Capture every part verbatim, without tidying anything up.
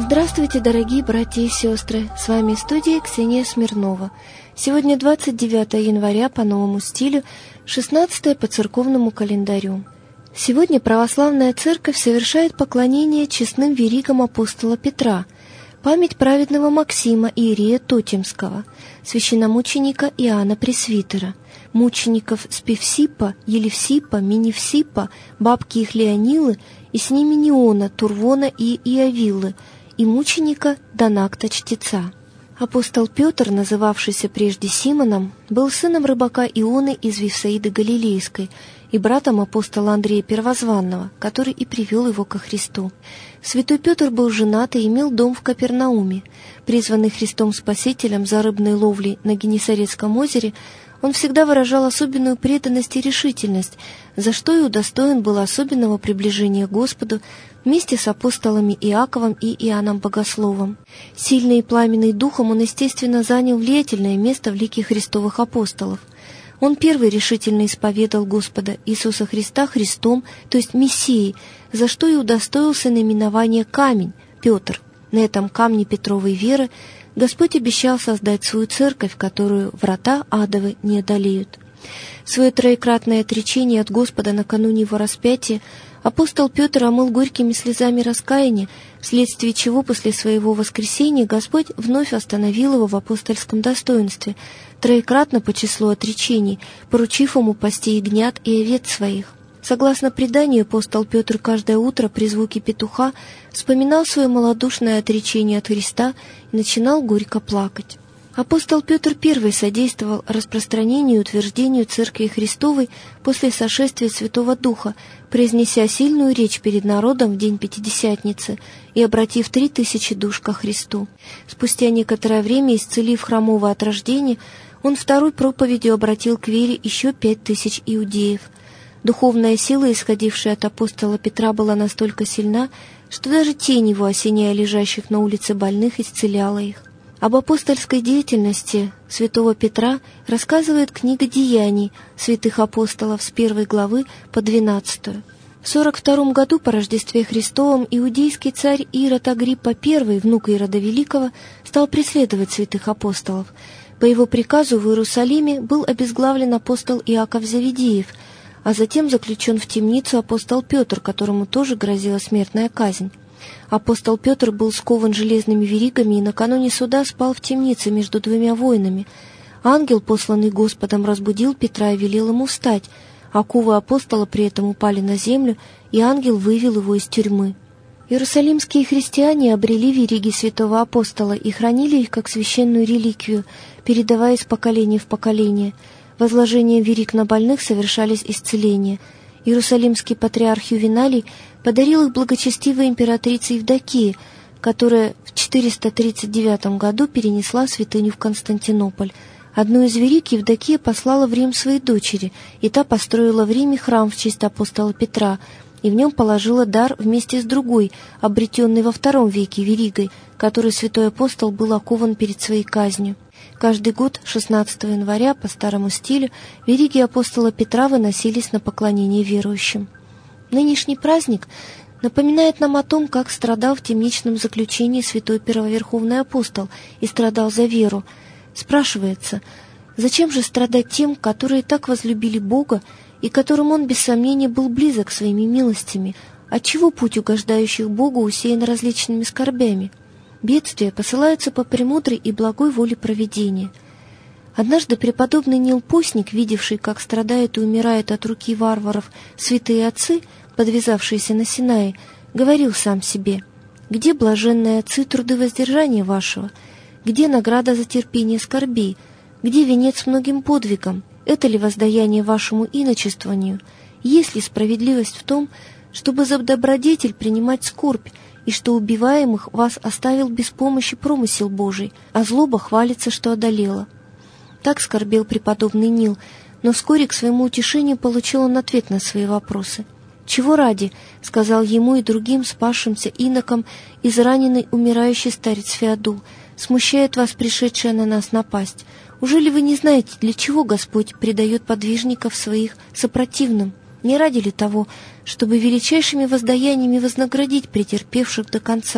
Здравствуйте, дорогие братья и сестры! С вами в студии Ксения Смирнова. Сегодня двадцать девятое января по новому стилю, шестнадцатое по церковному календарю. Сегодня православная церковь совершает поклонение честным веригам апостола Петра, память праведного Максима Иерея Тотемского, священномученика Иоанна Пресвитера, мучеников Спевсипа, Елевсипа, Миневсипа, бабки их Леонилы, и с ними Неона, Турвона и Иовилы, и мученика Донакта Чтеца. Апостол Петр, называвшийся прежде Симоном, был сыном рыбака Ионы из Вифсаиды Галилейской и братом апостола Андрея Первозванного, который и привел его ко Христу. Святой Петр был женат и имел дом в Капернауме. Призванный Христом Спасителем за рыбной ловлей на Генесарецком озере, он всегда выражал особенную преданность и решительность, за что и удостоен был особенного приближения к Господу вместе с апостолами Иаковом и Иоанном Богословом. Сильный и пламенный духом, он, естественно, занял влиятельное место в лике Христовых апостолов. Он первый решительно исповедал Господа Иисуса Христа Христом, то есть Мессией, за что и удостоился наименования «Камень» Петр. На этом камне Петровой веры Господь обещал создать свою церковь, которую врата адовы не одолеют. Свое троекратное отречение от Господа накануне его распятия апостол Петр омыл горькими слезами раскаяния, вследствие чего после своего воскресения Господь вновь остановил его в апостольском достоинстве, троекратно по числу отречений, поручив ему пасти ягнят и овец своих. Согласно преданию, апостол Петр каждое утро при звуке петуха вспоминал свое малодушное отречение от Христа и начинал горько плакать. Апостол Петр первый содействовал распространению и утверждению Церкви Христовой после сошествия Святого Духа, произнеся сильную речь перед народом в день Пятидесятницы и обратив три тысячи душ ко Христу. Спустя некоторое время, исцелив хромого от рождения, он второй проповедью обратил к вере еще пять тысяч иудеев. Духовная сила, исходившая от апостола Петра, была настолько сильна, что даже тень его, осеняя лежащих на улице больных, исцеляла их. Об апостольской деятельности святого Петра рассказывает книга «Деяний» святых апостолов с первой главы по двенадцатую. В сорок втором году по Рождестве Христовом иудейский царь Ирод Агриппа I, внук Ирода Великого, стал преследовать святых апостолов. По его приказу в Иерусалиме был обезглавлен апостол Иаков Завидеев, а затем заключен в темницу апостол Петр, которому тоже грозила смертная казнь. Апостол Петр был скован железными веригами и накануне суда спал в темнице между двумя воинами. Ангел, посланный Господом, разбудил Петра и велел ему встать. Оковы апостола при этом упали на землю, и ангел вывел его из тюрьмы. Иерусалимские христиане обрели вериги святого апостола и хранили их как священную реликвию, передавая из поколения в поколение. Возложением вериг на больных совершались исцеления. Иерусалимский патриарх Ювеналий подарил их благочестивой императрице Евдокии, которая в четыреста тридцать девятом году перенесла святыню в Константинополь. Одну из вериг Евдокия послала в Рим своей дочери, и та построила в Риме храм в честь апостола Петра, и в нем положила дар вместе с другой, обретенной во втором веке веригой, которой святой апостол был окован перед своей казнью. Каждый год, шестнадцатого января, по старому стилю, вериги апостола Петра выносились на поклонение верующим. Нынешний праздник напоминает нам о том, как страдал в темничном заключении святой первоверховный апостол и страдал за веру. Спрашивается, зачем же страдать тем, которые так возлюбили Бога и которым он, без сомнения, был близок своими милостями? Отчего путь угождающих Богу усеян различными скорбями? Бедствия посылаются по премудрой и благой воле провидения. Однажды преподобный Нил Постник, видевший, как страдают и умирают от руки варваров святые отцы, подвязавшиеся на Синае, говорил сам себе: «Где блаженные отцы труды воздержания вашего? Где награда за терпение скорбей? Где венец многим подвигам? Это ли воздаяние вашему иночествованию? Есть ли справедливость в том, чтобы за добродетель принимать скорбь, и что убиваемых вас оставил без помощи промысел Божий, а злоба хвалится, что одолела?» Так скорбел преподобный Нил, но вскоре к своему утешению получил он ответ на свои вопросы. «Чего ради?» — сказал ему и другим спасшимся инокам израненный умирающий старец Феодул. «Смущает вас пришедшая на нас напасть. Ужели вы не знаете, для чего Господь предает подвижников своих сопротивным? Не ради ли того, чтобы величайшими воздаяниями вознаградить претерпевших до конца,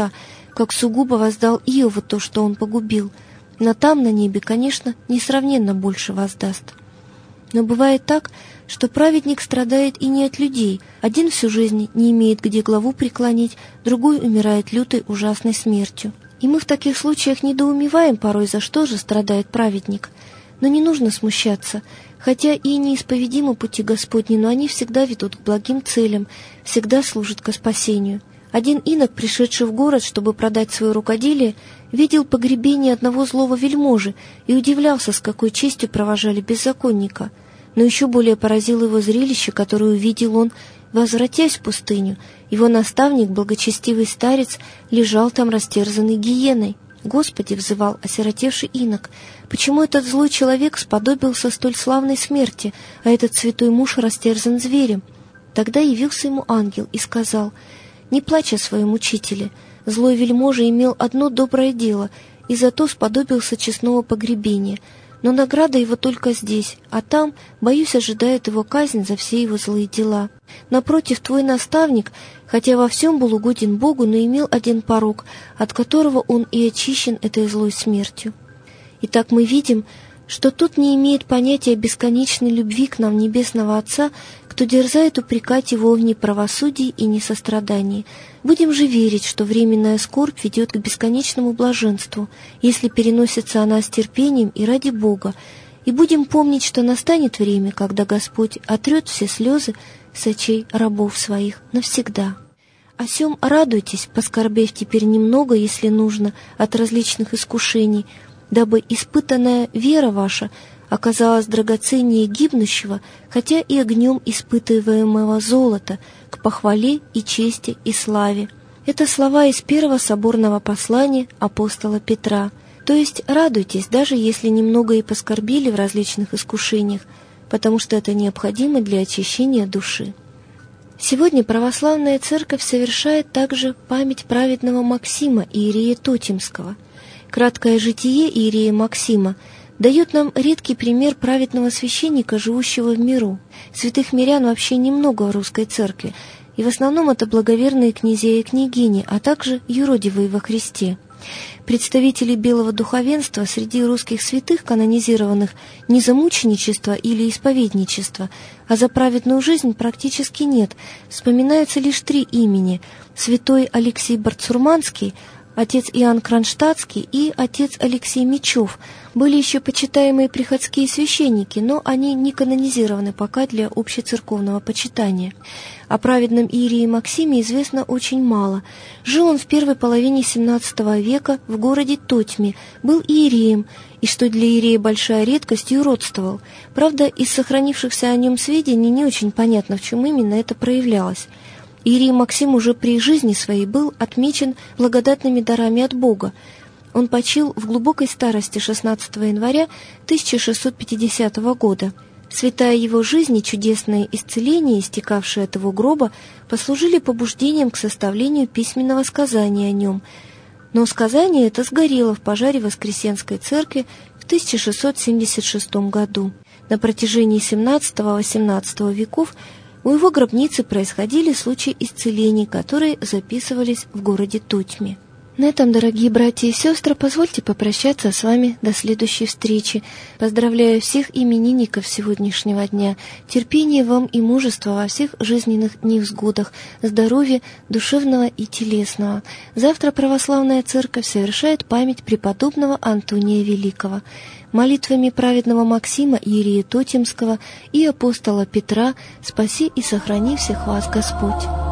как сугубо воздал Иову то, что он погубил, но там, на небе, конечно, несравненно больше воздаст. Но бывает так, что праведник страдает и не от людей. Один всю жизнь не имеет где главу преклонить, другой умирает лютой ужасной смертью. И мы в таких случаях недоумеваем порой, за что же страдает праведник. Но не нужно смущаться, хотя и неисповедимы пути Господни, но они всегда ведут к благим целям, всегда служат ко спасению. Один инок, пришедший в город, чтобы продать свое рукоделие, видел погребение одного злого вельможи и удивлялся, с какой честью провожали беззаконника. Но еще более поразило его зрелище, которое увидел он, возвратясь в пустыню. Его наставник, благочестивый старец, лежал там растерзанный гиеной. «Господи!» — взывал осиротевший инок. «Почему этот злой человек сподобился столь славной смерти, а этот святой муж растерзан зверем?» Тогда явился ему ангел и сказал: «Не плачь о своем учителе. Злой вельможа имел одно доброе дело, и зато сподобился честного погребения. Но награда его только здесь, а там, боюсь, ожидает его казнь за все его злые дела. Напротив, твой наставник, хотя во всем был угоден Богу, но имел один порок, от которого он и очищен этой злой смертью». Итак, мы видим, что тут не имеет понятия бесконечной любви к нам Небесного Отца, кто дерзает упрекать его в неправосудии и несострадании. Будем же верить, что временная скорбь ведет к бесконечному блаженству, если переносится она с терпением и ради Бога, и будем помнить, что настанет время, когда Господь отрет все слезы с очей рабов своих навсегда. О сем радуйтесь, поскорбев теперь немного, если нужно, от различных искушений, дабы испытанная вера ваша оказалась драгоценнее гибнущего, хотя и огнем испытываемого золота, к похвале и чести и славе. Это слова из первого соборного послания апостола Петра. То есть радуйтесь, даже если немного и поскорбили в различных искушениях, потому что это необходимо для очищения души. Сегодня православная церковь совершает также память праведного Максима, иерея Тотемского. Краткое житие иерея Максима дает нам редкий пример праведного священника, живущего в миру. Святых мирян вообще немного в русской церкви, и в основном это благоверные князья и княгини, а также юродивые во Христе. Представителей белого духовенства среди русских святых, канонизированных не за мученичество или исповедничество, а за праведную жизнь, практически нет. Вспоминаются лишь три имени: святой Алексей Барцурманский, отец Иоанн Кронштадтский и отец Алексей Мечев. Были еще почитаемые приходские священники, но они не канонизированы пока для общецерковного почитания. О праведном иерее Максиме известно очень мало. Жил он в первой половине семнадцатого века в городе Тотьме, был иереем, и, что для иерея большая редкость, юродствовал. Правда, из сохранившихся о нем сведений не очень понятно, в чем именно это проявлялось. Иерей Максим уже при жизни своей был отмечен благодатными дарами от Бога. Он почил в глубокой старости шестнадцатого января тысяча шестьсот пятидесятого года. Святая его жизнь и чудесные исцеления, истекавшие от его гроба, послужили побуждением к составлению письменного сказания о нем. Но сказание это сгорело в пожаре Воскресенской церкви в тысяча шестьсот семьдесят шестом году. На протяжении семнадцатого-восемнадцатого веков у его гробницы происходили случаи исцелений, которые записывались в городе Тотьме. На этом, дорогие братья и сестры, позвольте попрощаться с вами до следующей встречи. Поздравляю всех именинников сегодняшнего дня. Терпения вам и мужества во всех жизненных невзгодах, здоровья душевного и телесного. Завтра православная церковь совершает память преподобного Антония Великого. Молитвами праведного Максима, иерея Тотемского и апостола Петра спаси и сохрани всех вас Господь.